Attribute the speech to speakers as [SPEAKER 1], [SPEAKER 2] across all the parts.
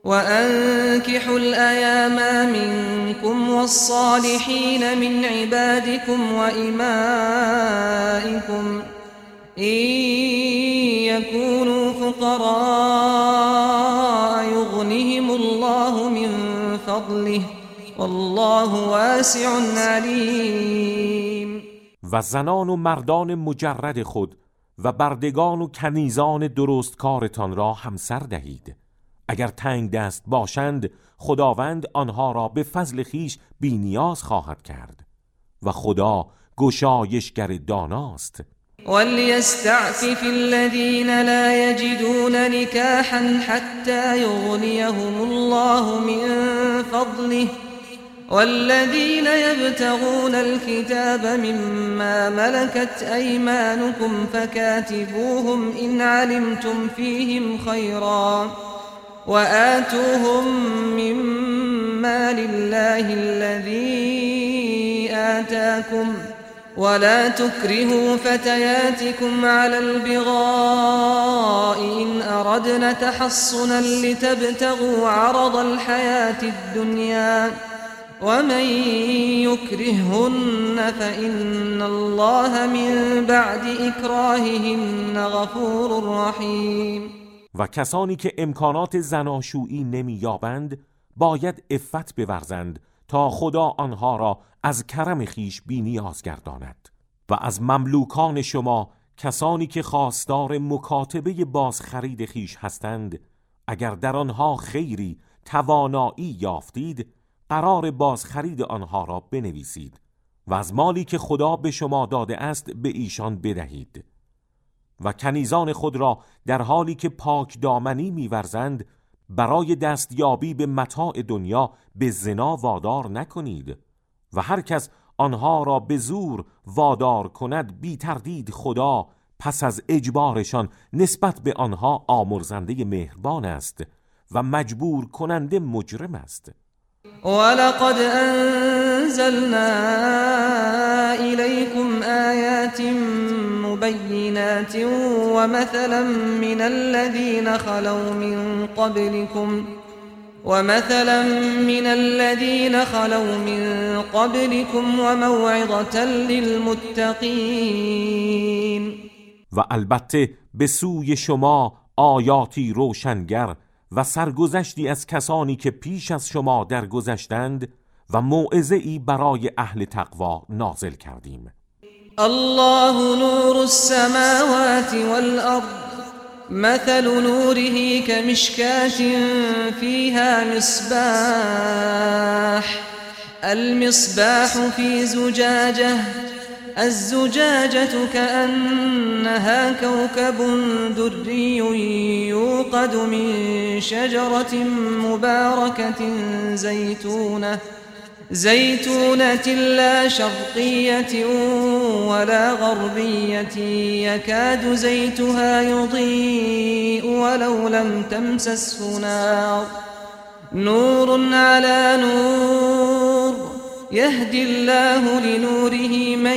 [SPEAKER 1] وأنكحوا الأيام منكم والصالحين من عبادكم وإمائكم إن يكونوا فقراء يغنهم الله من فضله والله واسع علیم.
[SPEAKER 2] و زنان و مردان مجرد خود و بردگان و کنیزان درستکارتان را همسر دهید. اگر تنگ دست باشند خداوند آنها را به فضل خیش بی نیاز خواهد کرد و خدا گشایشگر داناست.
[SPEAKER 1] وَلْيَسْتَعْفِفِ الَّذِينَ لَا يَجِدُونَ نِكَاحًا حَتَّى يُغْنِيَهُمُ اللَّهُ مِنْ فَضْلِهِ وَالَّذِينَ يَبْتَغُونَ الْكِتَابَ مِمَّا مَلَكَتْ أَيْمَانُكُمْ فَكَاتِبُوهُمْ إِنْ عَلِمْتُمْ فِيهِمْ خَيْرًا وآتوهم مما لله الذي آتاكم ولا تكرهوا فتياتكم على البغاء إن أردنا تحصنا لتبتغوا عرض الحياة الدنيا ومن يكرههن فإن الله من بعد إكراههن غفور رحيم.
[SPEAKER 2] و کسانی که امکانات زناشویی نمی‌یابند باید عفت بورزند تا خدا آنها را از کرم خیش بی نیاز گرداند. و از مملوکان شما کسانی که خواستار مکاتبه بازخرید خیش هستند اگر در آنها خیری توانایی یافتید قرار بازخرید آنها را بنویسید و از مالی که خدا به شما داده است به ایشان بدهید. و کنیزان خود را در حالی که پاک دامنی می‌ورزند برای دستیابی به متاع دنیا به زنا وادار نکنید و هر کس آنها را به زور وادار کند بی تردید خدا پس از اجبارشان نسبت به آنها آمرزنده مهربان است و مجبور کننده مجرم است.
[SPEAKER 1] ولقد أنزلنا إليكم آيات مبينات ومثلا من الذين خلوا من قبلكم وموعظة للمتقين.
[SPEAKER 2] و البته به سوی شما آیاتی روشنگر و سرگذشتی از کسانی که پیش از شما درگذشتند و موعظه‌ای برای اهل تقوا نازل کردیم.
[SPEAKER 1] الله نور السماوات والأرض مثل نوره كمشكاة فيها المصباح في زجاجة الزجاجة كأنها كوكب دري يوقد من شجرة مباركة زيتونة لا شرقية ولا غربية يكاد زيتها يضيء ولو لم تمسسه نار نور على نور يهدي الله لنوره من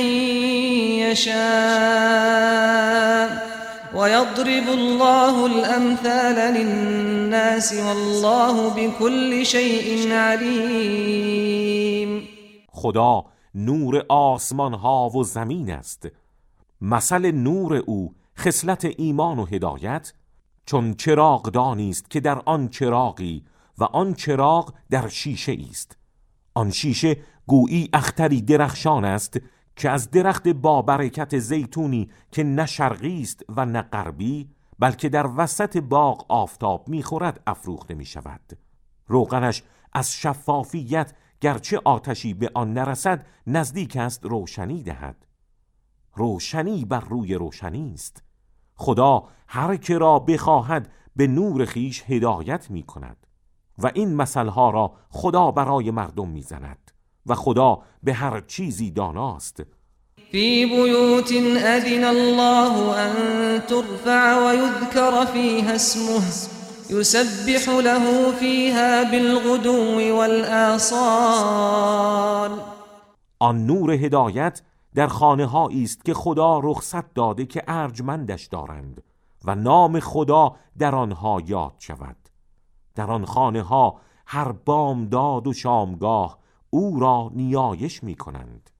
[SPEAKER 1] يشاء ويضرب الله الأمثال للناس والله بكل شيء عليم.
[SPEAKER 2] خدا نور آسمان ها و زمین است. مثل نور او خصلت ایمان و هدایت چون چراغدانی است که در آن چراغی و آن چراغ در شیشه است. آن شیشه گویی اختری درخشان است که از درخت با برکت زیتونی که نه شرقی است و نه غربی بلکه در وسط باغ آفتاب می‌خورد افروخته می‌شود. روغنش از شفافیت گرچه آتشی به آن نرسد نزدیک است روشنی دهد. روشنی بر روی روشنی است. خدا هر که را بخواهد به نور خیش هدایت می‌کند و این مثلها را خدا برای مردم می‌زند و خدا به هر چیزی داناست.
[SPEAKER 1] فی بیوت اذن الله ان ترفع و یذکر فیها اسمه یسبح له فیها بالغدو والآصال.
[SPEAKER 2] آن نور هدایت در خانه‌هایی است که خدا رخصت داده که ارجمندش دارند و نام خدا در آنها یاد شود. در آن خانه ها هر بامداد و شامگاه او را نیایش می کنند.